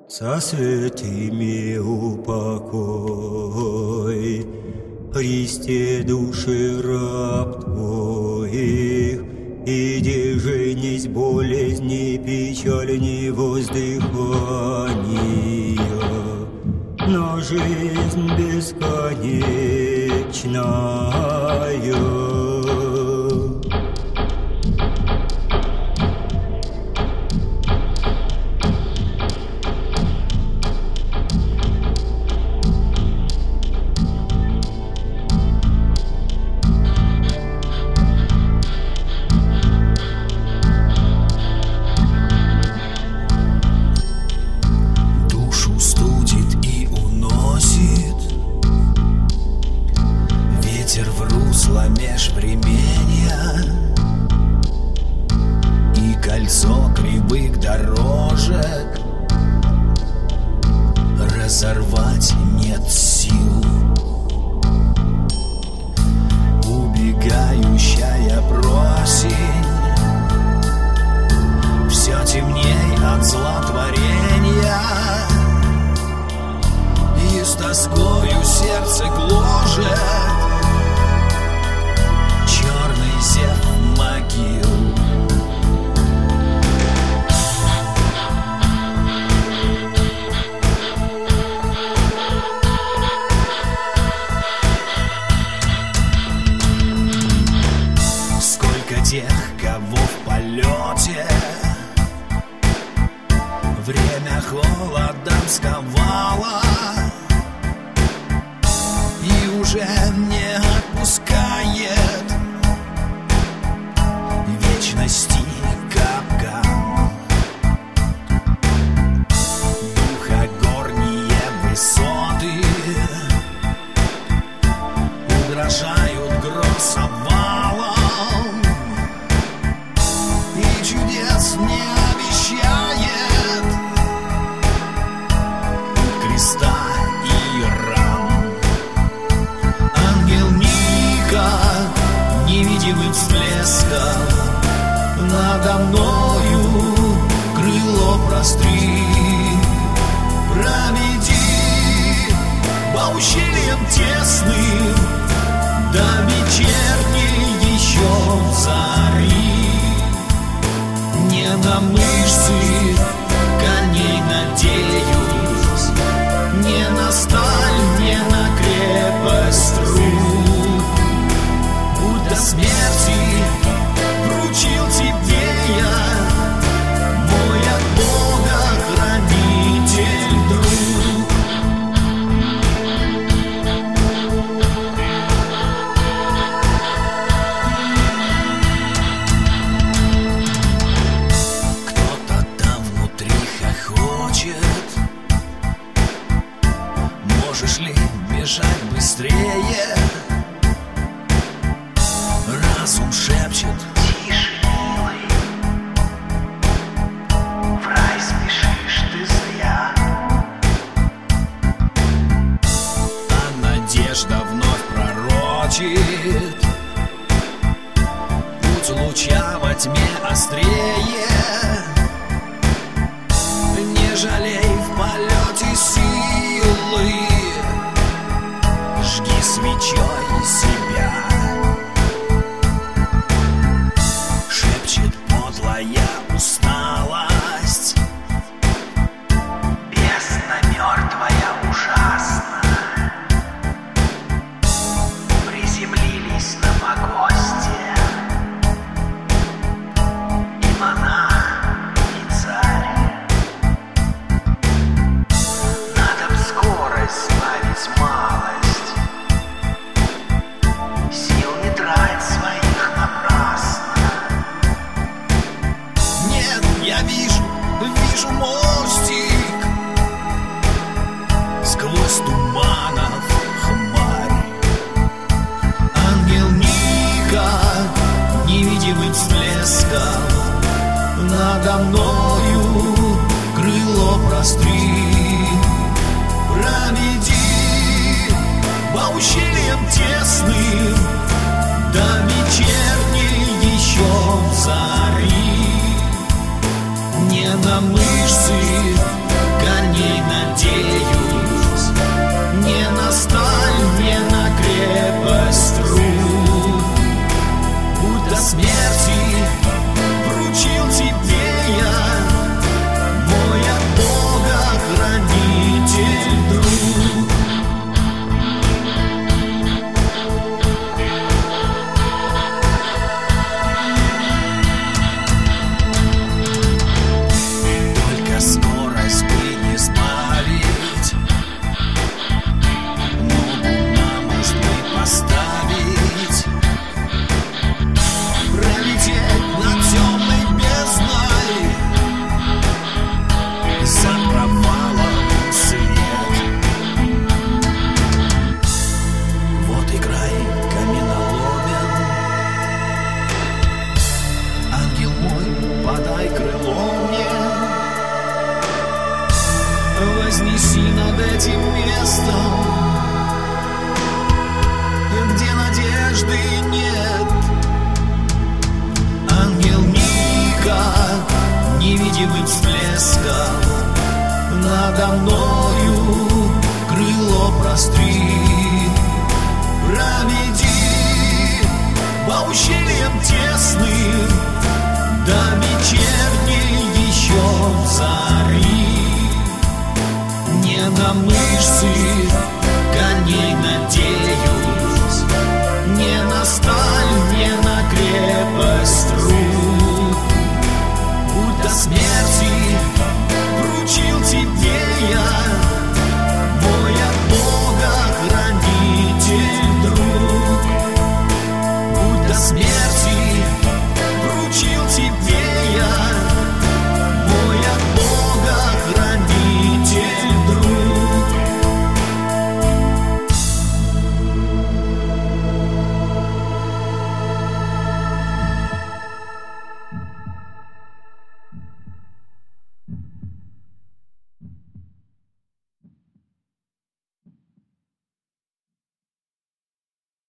со святыми упокой. Христе, души раб Твоих, иди женись, болезни, печаль, не воздыхания, но жизнь бесконечная. Межвременья и кольцо кривых дорожек разорвать нет сил. Убегающая просень все темней от злотворения, и с тоскою сердце гложет зев могил. Сколько тех, кого в полете время холодом сковало и уже не отпускает. Вечности капкан, духогорние высоты угрожают гроз обвалом, и чудес не обещает креста и ран. Ангел Мика невидимым всплеском надо мною крыло простри, проведи по ущельям тесным до вечерней еще зари. Не на мышцы коней надеюсь, не на сталь, не на крепость рук. Будь до смерти вручил тебе я, мой от Бога хранитель, друг. Кто-то там внутри хохочет. Можешь ли бежать быстрее? Разум шепчет: тише, милый, в рай спешишь ты зря. А надежда вновь пророчит путь луча во тьме острее. Не жалей в полете силы, жги свечой себя. Шепчет подлая усталость, бездна мертвая ужасна. Приземлились на погосте и монах, и царь. Надо б скорость сбавить малость, сил не трать своих напрасно. Нет, я вижу мостик сквозь туманов хмарь. Ангел Мика невидимым всплеском надо мною крыло простри, проведи по ущельям тесным до вечерней еще зари. Не на мышцы коней вознеси над этим местом, где надежды нет. Ангел Мика невидимым всплеском надо мною крыло простри. Проведи по ущельям тесным до вечерней еще зари. Не на мышцы коней надеть,